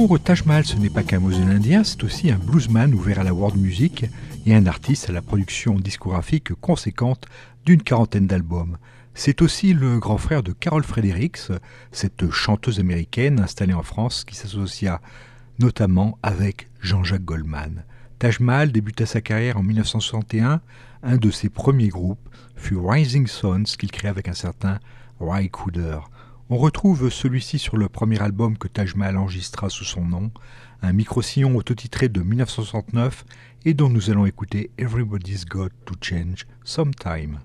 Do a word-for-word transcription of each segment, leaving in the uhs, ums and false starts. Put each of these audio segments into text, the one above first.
Pour Taj Mahal, ce n'est pas qu'un musulman indien, c'est aussi un bluesman ouvert à la world music et un artiste à la production discographique conséquente d'une quarantaine d'albums. C'est aussi le grand frère de Carol Fredericks, cette chanteuse américaine installée en France qui s'associa notamment avec Jean-Jacques Goldman. Taj Mahal débuta sa carrière en dix-neuf cent soixante et un. Un de ses premiers groupes fut Rising Sons qu'il créa avec un certain Ry Cooder. On retrouve celui-ci sur le premier album que Taj Mahal enregistra sous son nom, un micro-sillon autotitré de dix-neuf cent soixante-neuf et dont nous allons écouter Everybody's Got to Change Sometime.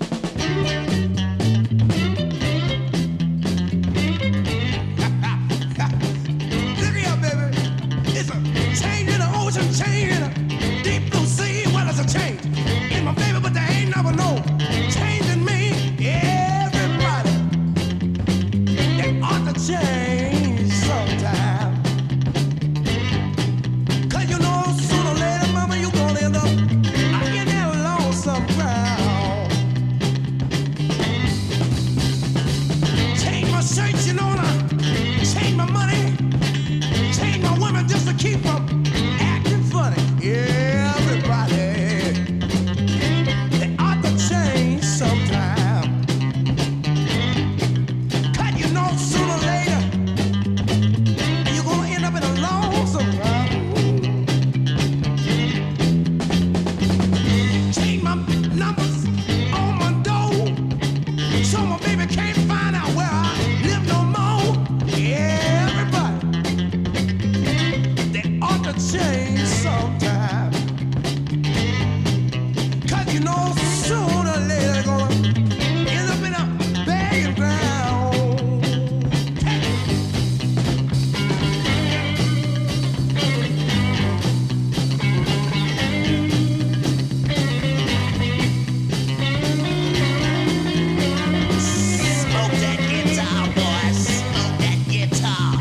Change sometime. 'Cause you know sooner or later, mama, you gonna end up in that lonesome ground. Change my shirts, you know, change my money, change my women just to keep up acting funny. Yeah, everybody, they ought to change sometime. 'Cause you know sooner or later change sometime. 'Cause you know sooner or later they're gonna end up in a begging ground. Smoke that guitar, boy, smoke that guitar.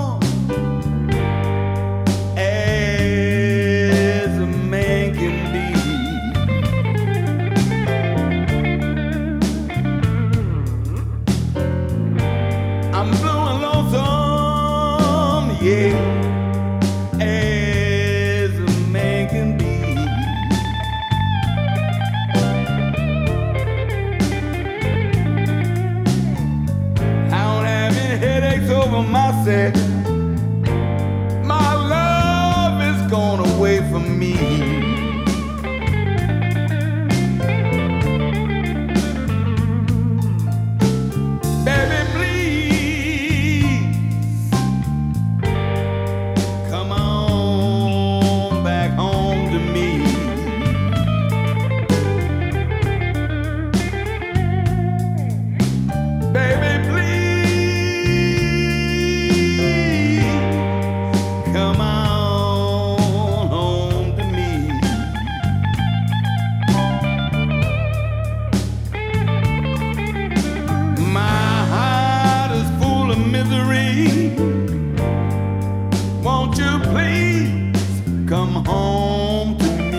As a man can be. come home to me.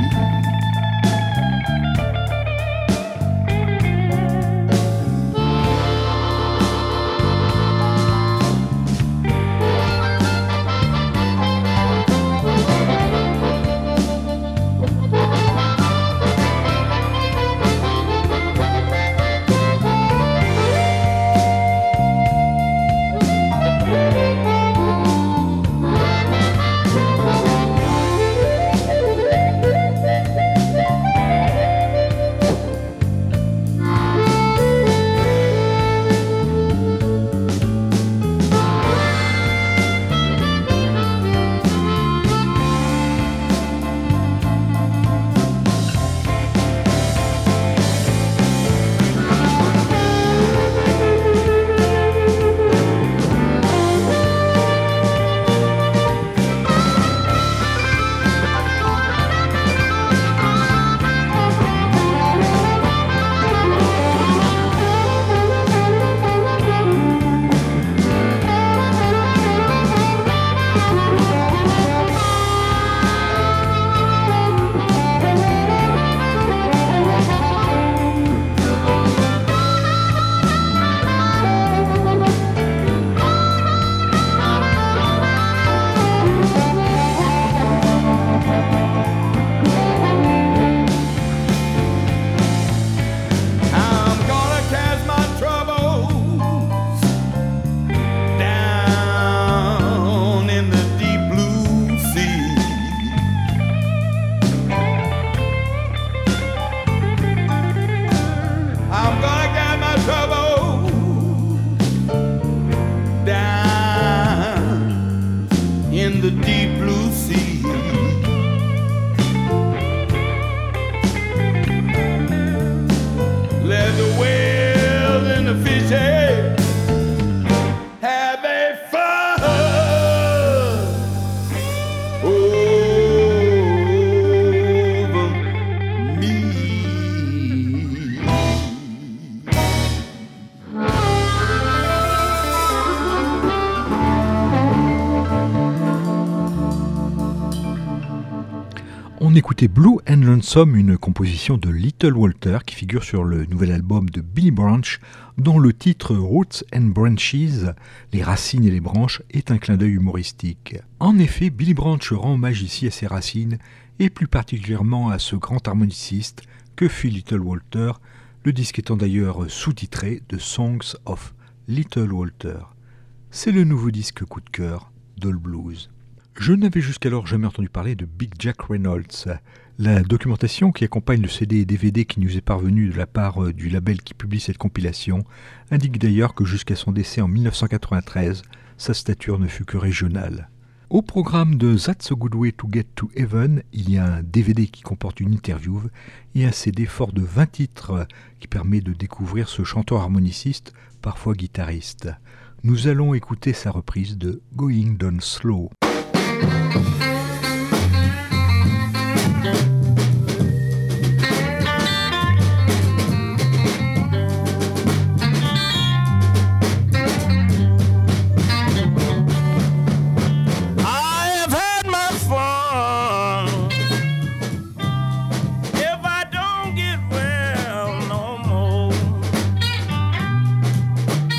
Écoutez Blue and Lonesome, une composition de Little Walter qui figure sur le nouvel album de Billy Branch, dont le titre Roots and Branches, les racines et les branches, est un clin d'œil humoristique. En effet, Billy Branch rend hommage ici à ses racines et plus particulièrement à ce grand harmoniciste que fut Little Walter, le disque étant d'ailleurs sous-titré The Songs of Little Walter. C'est le nouveau disque coup de cœur d'All Blues. Je n'avais jusqu'alors jamais entendu parler de Big Jack Reynolds. La documentation qui accompagne le C D et D V D qui nous est parvenue de la part du label qui publie cette compilation indique d'ailleurs que jusqu'à son décès en dix-neuf cent quatre-vingt-treize, sa stature ne fut que régionale. Au programme de That's a Good Way to Get to Heaven, il y a un D V D qui comporte une interview et un C D fort de vingt titres qui permet de découvrir ce chanteur harmoniciste, parfois guitariste. Nous allons écouter sa reprise de Going Down Slow.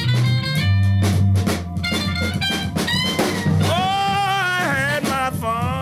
Fun.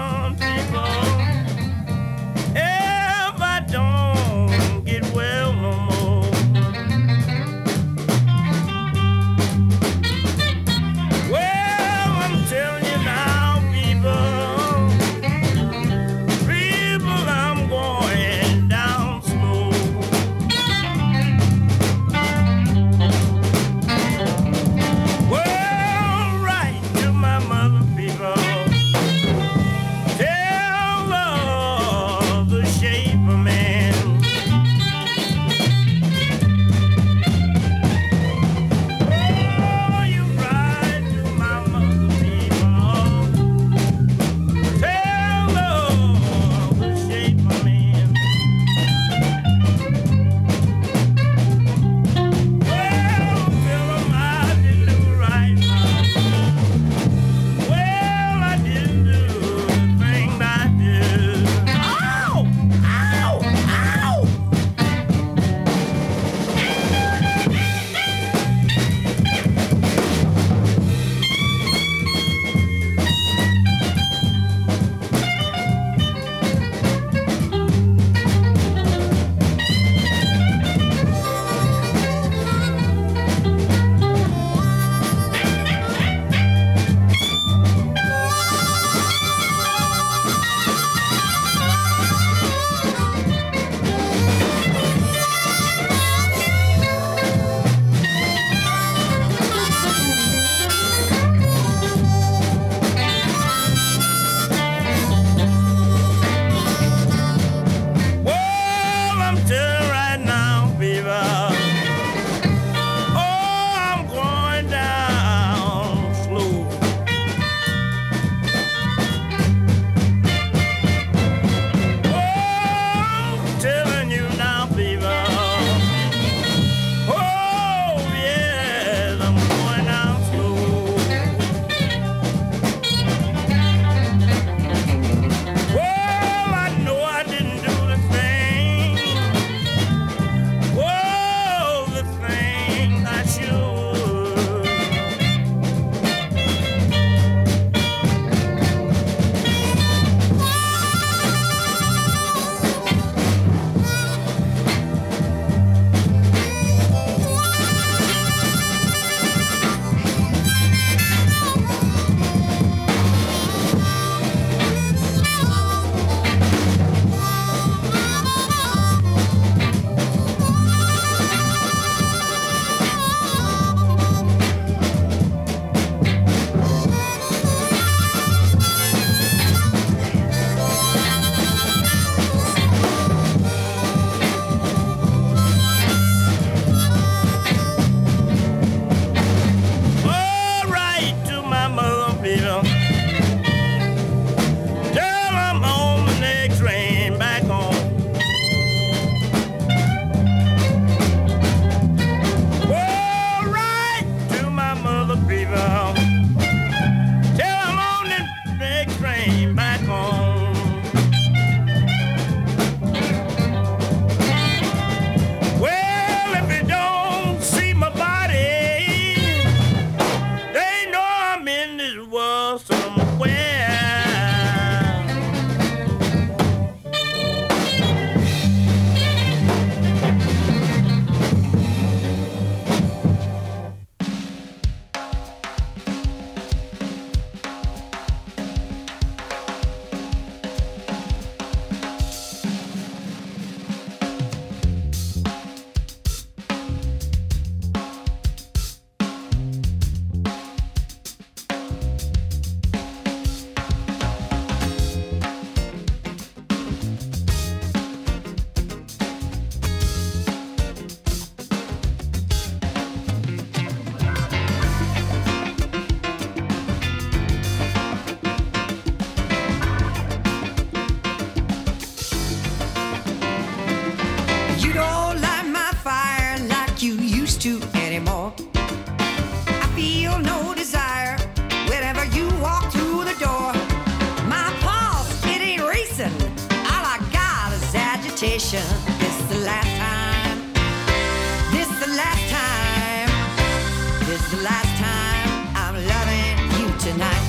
listen, all I got is agitation. This is the last time. This is the last time. This is the last time I'm loving you tonight.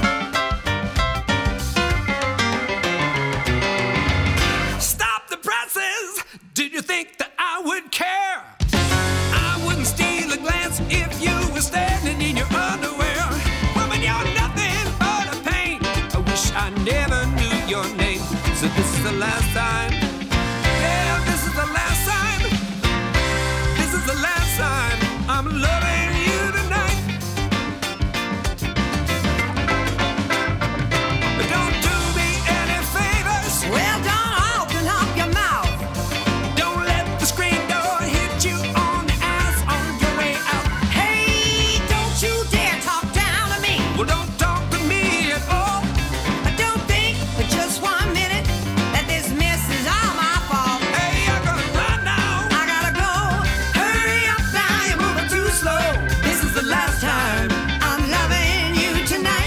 Stop the presses! Did you think that I would care? I wouldn't steal a glance if you were standing in your underwear. Woman, you're nothing but a pain. I wish I never knew your name. So this is the last time. Yeah, this is the last time. This is the last time I'm loving you tonight. But don't do me any favors. Well, don't open up your mouth. Don't let the screen door hit you on the ass on your way out. Hey, don't you dare talk down to me. Well, don't talk to me at all. I don't think for just one minute that this mess is all my fault. Hey, I gotta run now. I gotta go. Hurry up now, you're moving too slow. This is the last time I'm loving you tonight.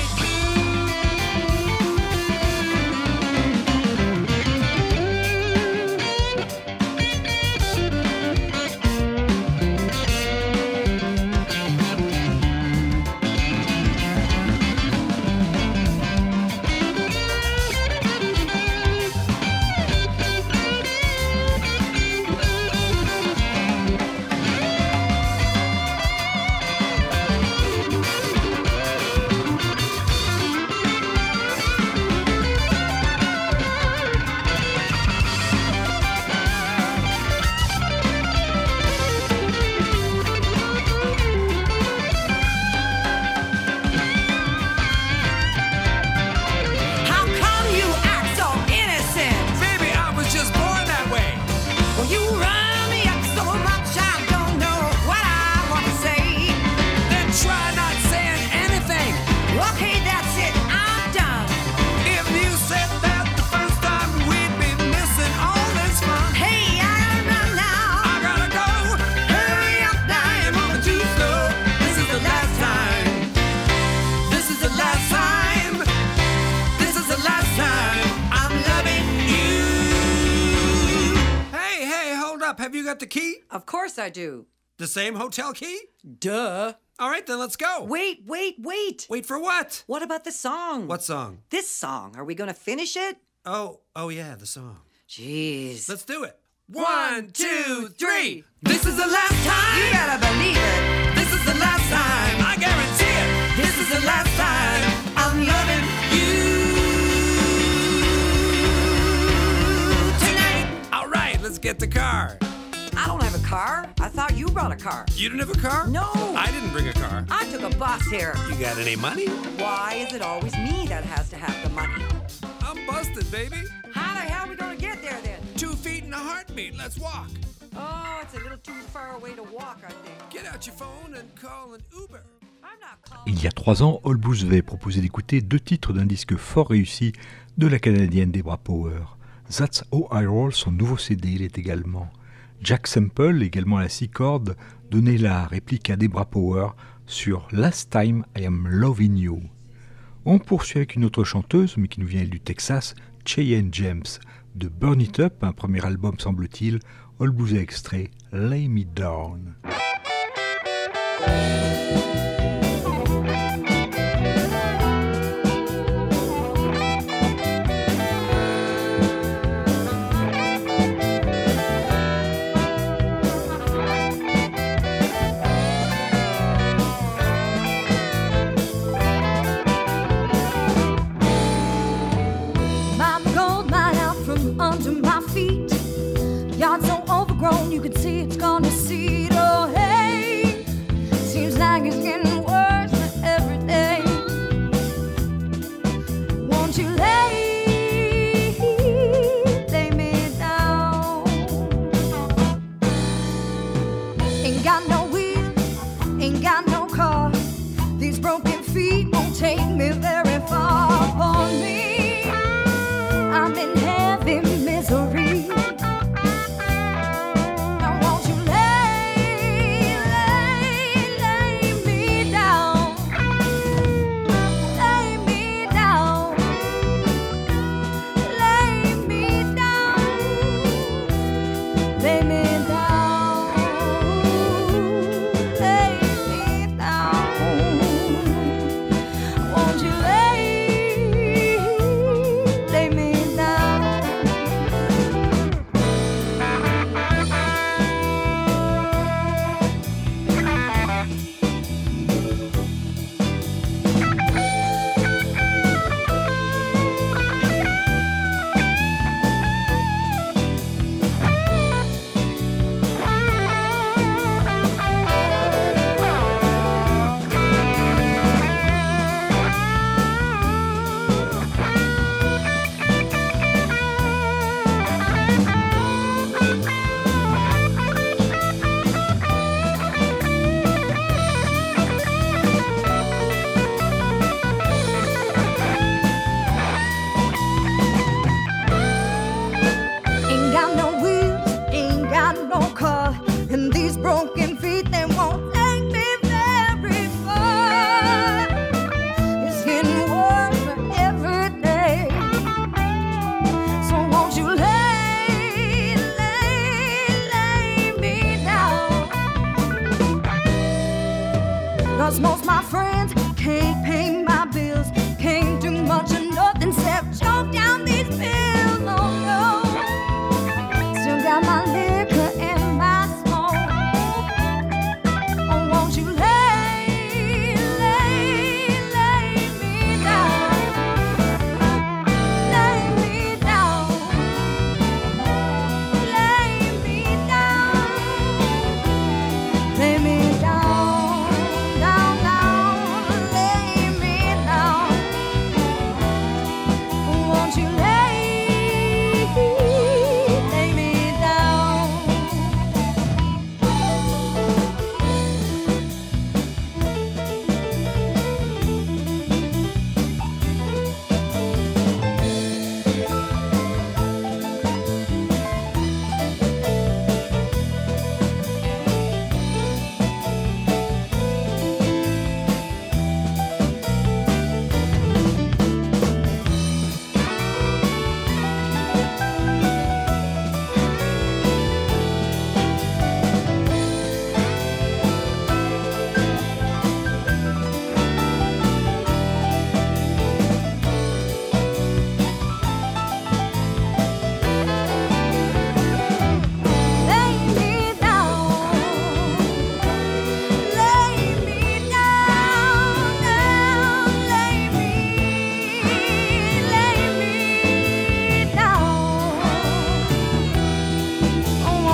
How come you act so innocent? Baby, I was just born that way. Well, you run me up so much I don't know what I want to say. Then try not saying anything. Okay, that's it, I'm done. If you said that the first time, we'd be missing all this fun. Hey, I gotta run now. I gotta go. Hurry up now, you're moving too slow. This is the last time. This is the last time. This is the last time I'm loving you. Hey, hey, hold up. Have you got the key? Of course I do. The same hotel key? Duh. All right, then let's go. Wait, wait, wait. Wait for what? What about the song? What song? This song. Are we gonna finish it? Oh, oh yeah, the song. Jeez. Let's do it. One, two, three. This is the last time. You better believe it. This is the last time. I guarantee it. This is the last time I'm loving you tonight. All right, let's get the car. I don't have a car. I thought you brought a car. You didn't have a car? No. I didn't bring a car. I took a bus here. You got any money? Why is it always me that has to have the money? I'm busted, baby. How the hell are we gonna get there then? Two feet and a heartbeat. Let's walk. Oh, it's a little too far away to walk, I think. Get out your phone and call an Uber. I'm not calling. Il y a trois ans, All Blues avait proposé d'écouter deux titres d'un disque fort réussi de la Canadienne Debra Power. That's How I Roll, son nouveau C D, il est également. Jack Semple, également à la six cordes, donnait la réplique à Debra Power sur Last Time I Am Loving You. On poursuit avec une autre chanteuse, mais qui nous vient du Texas, Cheyenne James, de Burn It Up, un premier album semble-t-il. All Blues a extrait Lay Me Down. My gold mine out from under my feet. Yard so overgrown you could see it's gonna seed. Oh hey, seems like it's getting worse every day. Won't you lay, lay me down? Ain't got no wheel, ain't got no car. These broken feet won't take me very far. For me, I'm in heavy misery. Now won't you lay, lay, lay me down? Lay me down. Lay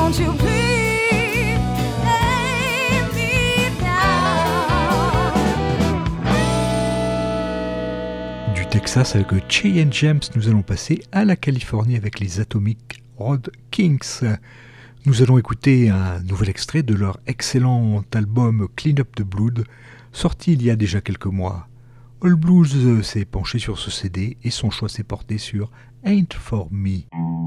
won't you please lay me down? Du Texas avec Cheyenne James, nous allons passer à la Californie avec les Atomic Road Kings. Nous allons écouter un nouvel extrait de leur excellent album Clean Up the Blood, sorti il y a déjà quelques mois. All Blues s'est penché sur ce C D et son choix s'est porté sur Ain't For Me.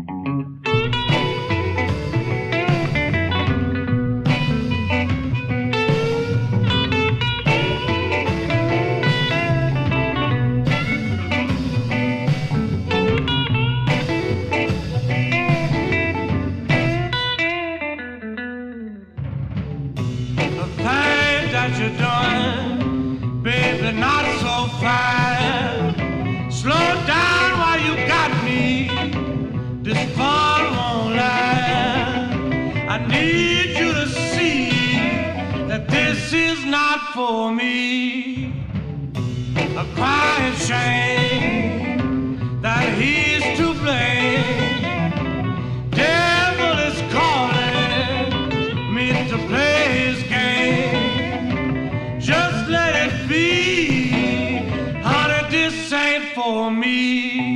You're doing, baby, not so fast. Slow down while you got me. This fun won't last. I need you to see that this is not for me. A crying shame that he's to blame. Devil is calling me to play his game. Just let it be, honey, this ain't for me.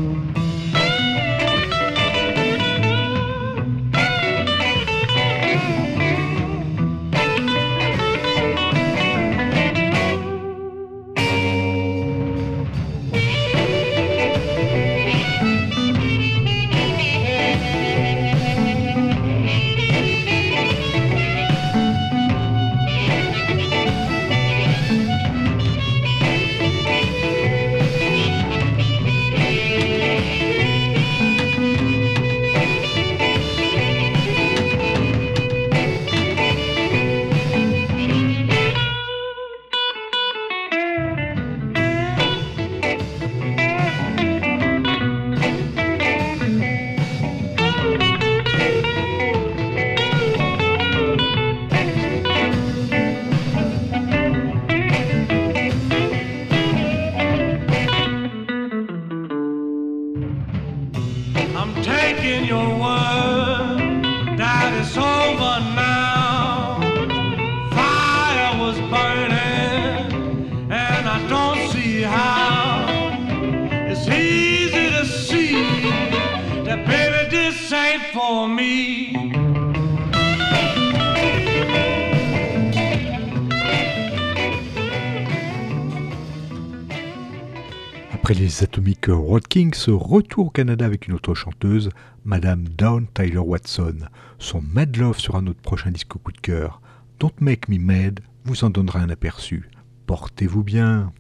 Après les Atomic Road Kings, retour au Canada avec une autre chanteuse, Madame Dawn Tyler Watson. Son Mad Love sera notre prochain disque coup de cœur. Don't Make Me Mad vous en donnera un aperçu. Portez-vous bien.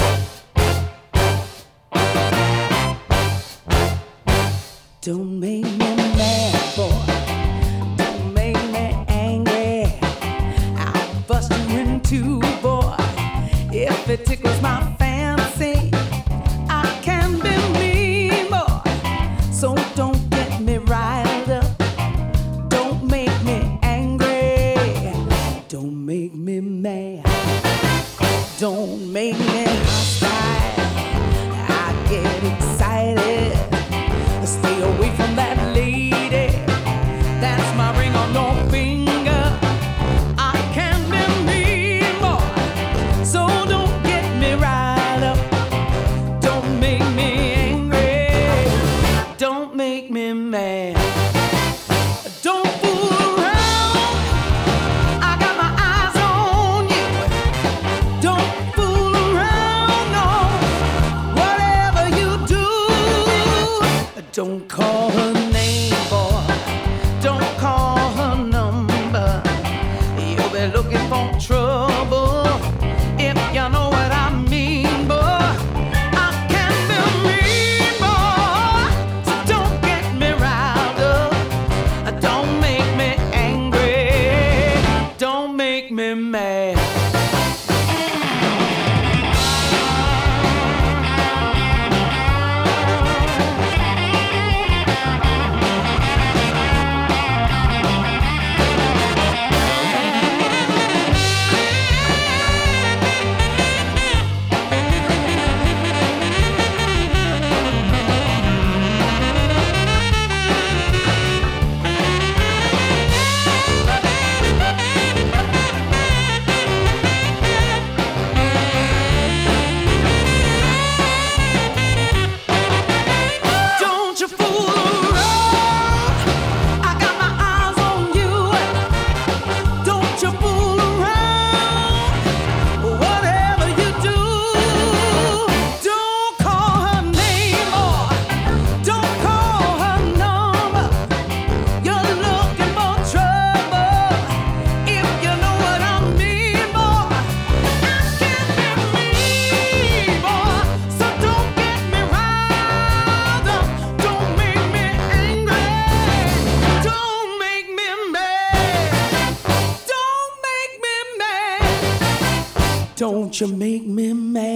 Don't make me mad, boy. Don't make me angry. I'll bust you in two, boy. If it tickles my fancy, I can be mean, boy. So don't get me riled up. Don't make me angry. Don't make me mad. Don't make me hostile. I get excited. Stay away from that lady. That's my ring on your finger. I can be mean, boy. So don't get me riled up. Don't make me angry. Don't make me mad. Don't fool around. I got my eyes on you. Don't fool around, no. Whatever you do, don't call her name, boy. Don't call her number. You'll be looking for trouble if you know what I mean, boy. I can be mean, boy. So don't get me riled up. Don't make me angry. Don't make me mad. Don't you make me mad.